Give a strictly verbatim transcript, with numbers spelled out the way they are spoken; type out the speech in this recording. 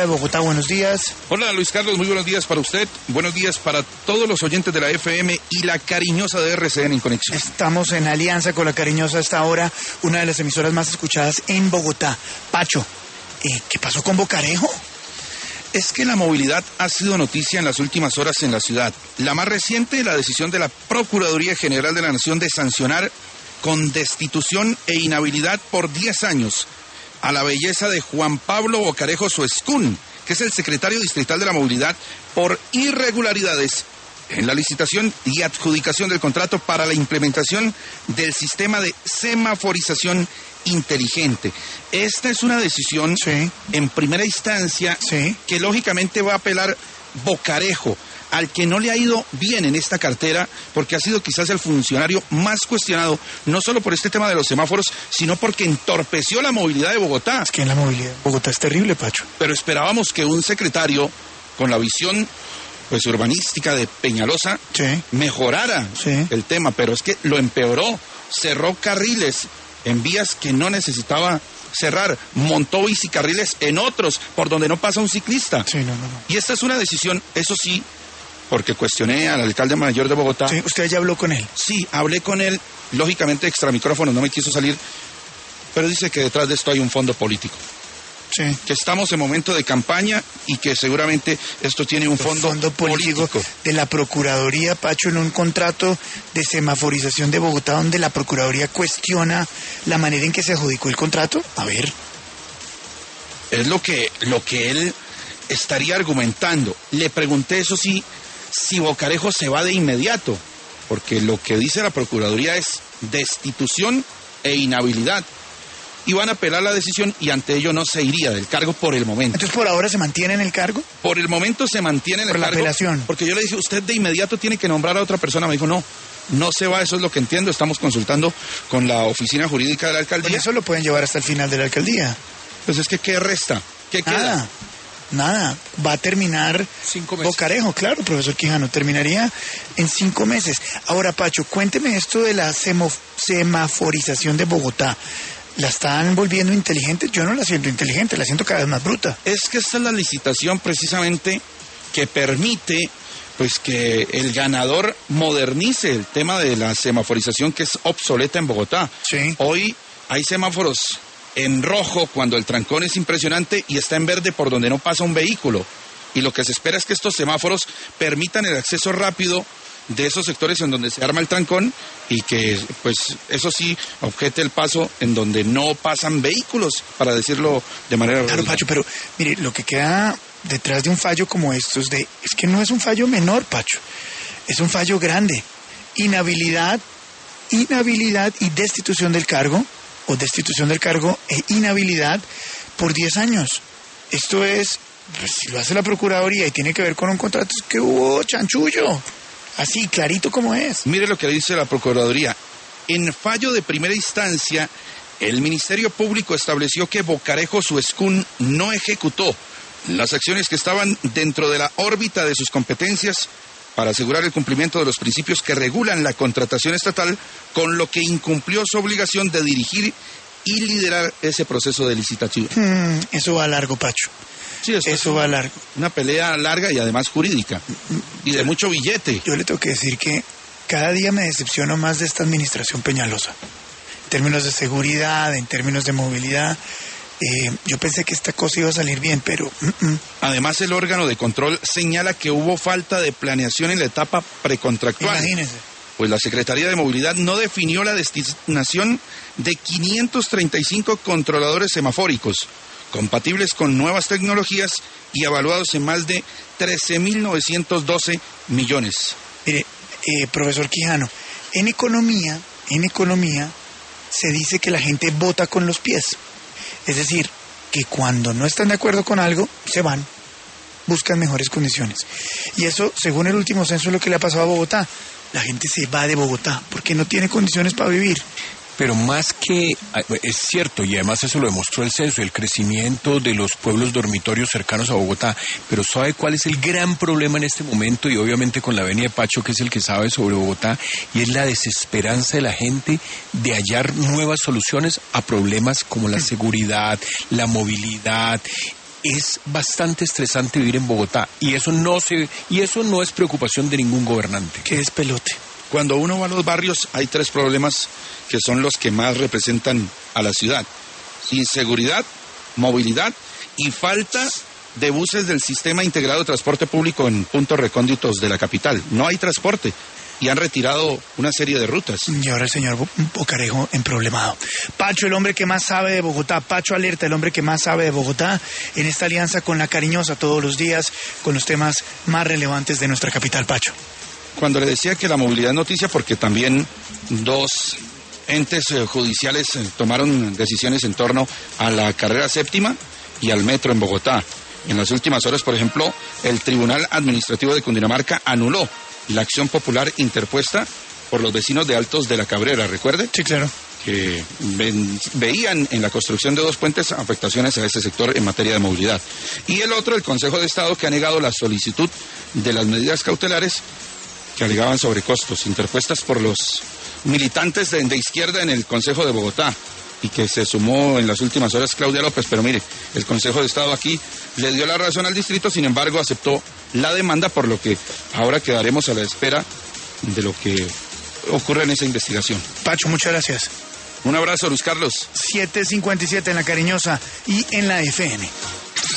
de Bogotá, buenos días. Hola Luis Carlos, muy buenos días para usted, buenos días para todos los oyentes de la F M y la cariñosa de R C N en Conexión. Estamos en alianza con la cariñosa hasta ahora, una de las emisoras más escuchadas en Bogotá. Pacho, eh, ¿qué pasó con Bocarejo? Es que la movilidad ha sido noticia en las últimas horas en la ciudad. La más reciente, la decisión de la Procuraduría General de la Nación de sancionar con destitución e inhabilidad por diez años a la belleza de Juan Pablo Bocarejo Suescún, que es el secretario distrital de la movilidad, por irregularidades en la licitación y adjudicación del contrato para la implementación del sistema de semaforización inteligente. Esta es una decisión sí. en primera instancia sí. que lógicamente va a apelar Bocarejo, al que no le ha ido bien en esta cartera, porque ha sido quizás el funcionario más cuestionado, no solo por este tema de los semáforos, sino porque entorpeció la movilidad de Bogotá. Es que en la movilidad de Bogotá es terrible, Pacho. Pero esperábamos que un secretario con la visión pues urbanística de Peñalosa sí. mejorara sí. el tema, pero es que lo empeoró, cerró carriles en vías que no necesitaba cerrar, montó bicicarriles en otros por donde no pasa un ciclista. Sí, no, no, no. Y esta es una decisión, eso sí, porque cuestioné al alcalde mayor de Bogotá. Sí, ¿usted ya habló con él? Sí, hablé con él, lógicamente extra micrófono, no me quiso salir, pero dice que detrás de esto hay un fondo político. Sí. Que estamos en momento de campaña y que seguramente esto tiene un fondo, fondo político, político de la Procuraduría, Pacho, en un contrato de semaforización de Bogotá donde la Procuraduría cuestiona la manera en que se adjudicó el contrato. A ver. Es lo que, lo que él estaría argumentando. Le pregunté, eso sí, si Bocarejo se va de inmediato, porque lo que dice la Procuraduría es destitución e inhabilidad. Y van a apelar la decisión y ante ello no se iría del cargo por el momento. Entonces, ¿por ahora se mantiene en el cargo? Por el momento se mantiene en el por cargo. Por la apelación. Porque yo le dije, usted de inmediato tiene que nombrar a otra persona. Me dijo, no, no se va, eso es lo que entiendo. Estamos consultando con la oficina jurídica de la alcaldía. Bueno, eso lo pueden llevar hasta el final de la alcaldía. Pues es que, ¿qué resta? ¿Qué nada, queda? Nada, va a terminar cinco meses. Bocarejo, claro, profesor Quijano, terminaría en cinco meses. Ahora, Pacho, cuénteme esto de la semo- semaforización de Bogotá. ¿La están volviendo inteligente? Yo no la siento inteligente, la siento cada vez más bruta. Es que esta es la licitación precisamente que permite pues que el ganador modernice el tema de la semaforización que es obsoleta en Bogotá. Sí. Hoy hay semáforos en rojo cuando el trancón es impresionante y está en verde por donde no pasa un vehículo. Y lo que se espera es que estos semáforos permitan el acceso rápido de esos sectores en donde se arma el trancón y que, pues, eso sí, objete el paso en donde no pasan vehículos, para decirlo de manera... Claro, Pacho, pero mire, lo que queda detrás de un fallo como estos, de, es que no es un fallo menor, Pacho, es un fallo grande. Inhabilidad, inhabilidad y destitución del cargo, o destitución del cargo e inhabilidad por diez años. Esto es, pues, si lo hace la Procuraduría y tiene que ver con un contrato, es que hubo chanchullo. Así, clarito como es. Mire lo que dice la Procuraduría. En fallo de primera instancia, el Ministerio Público estableció que Bocarejo Suescún no ejecutó las acciones que estaban dentro de la órbita de sus competencias para asegurar el cumplimiento de los principios que regulan la contratación estatal, con lo que incumplió su obligación de dirigir y liderar ese proceso de licitación. Hmm, eso va largo, Pacho. Sí, eso, eso va largo. Una pelea larga y además jurídica. Y de mucho billete. Yo le tengo que decir que cada día me decepciono más de esta administración Peñalosa. En términos de seguridad, en términos de movilidad. Eh, yo pensé que esta cosa iba a salir bien, pero... Uh -uh. Además, el órgano de control señala que hubo falta de planeación en la etapa precontractual. Imagínense. Pues la Secretaría de Movilidad no definió la destinación de quinientos treinta y cinco controladores semafóricos, compatibles con nuevas tecnologías y evaluados en más de trece mil novecientos doce millones. Mire, eh, profesor Quijano, en economía, en economía se dice que la gente vota con los pies. Es decir, que cuando no están de acuerdo con algo, se van, buscan mejores condiciones. Y eso, según el último censo, es lo que le ha pasado a Bogotá. La gente se va de Bogotá porque no tiene condiciones para vivir. Pero más que, es cierto, y además eso lo demostró el censo, el crecimiento de los pueblos dormitorios cercanos a Bogotá, pero ¿sabe cuál es el gran problema en este momento? Y obviamente con la venia de Pacho, que es el que sabe sobre Bogotá, y es la desesperanza de la gente de hallar nuevas soluciones a problemas como la seguridad, la movilidad. es bastante estresante vivir en Bogotá y eso no se y eso no es preocupación de ningún gobernante. ¿Qué es pelote? Cuando uno va a los barrios hay tres problemas que son los que más representan a la ciudad: inseguridad, movilidad y falta de buses del sistema integrado de transporte público en puntos recónditos de la capital. No hay transporte y han retirado una serie de rutas. Y ahora el señor Bocarejo en problemado. Pacho, el hombre que más sabe de Bogotá. Pacho Alerta, el hombre que más sabe de Bogotá, en esta alianza con La Cariñosa todos los días, con los temas más relevantes de nuestra capital. Pacho. Cuando le decía que la movilidad es noticia, porque también dos entes eh, judiciales eh, tomaron decisiones en torno a la carrera séptima y al metro en Bogotá. En las últimas horas, por ejemplo, el Tribunal Administrativo de Cundinamarca anuló la acción popular interpuesta por los vecinos de Altos de la Cabrera, ¿recuerde? Sí, claro. Que ven, veían en la construcción de dos puentes afectaciones a ese sector en materia de movilidad. Y el otro, el Consejo de Estado, que ha negado la solicitud de las medidas cautelares que alegaban sobrecostos interpuestas por los militantes de, de izquierda en el Consejo de Bogotá, y que se sumó en las últimas horas Claudia López. Pero mire, el Consejo de Estado aquí le dio la razón al distrito, sin embargo aceptó la demanda, por lo que ahora quedaremos a la espera de lo que ocurre en esa investigación. Pacho, muchas gracias. Un abrazo, Luis Carlos. siete cincuenta y siete en La Cariñosa y en la F M.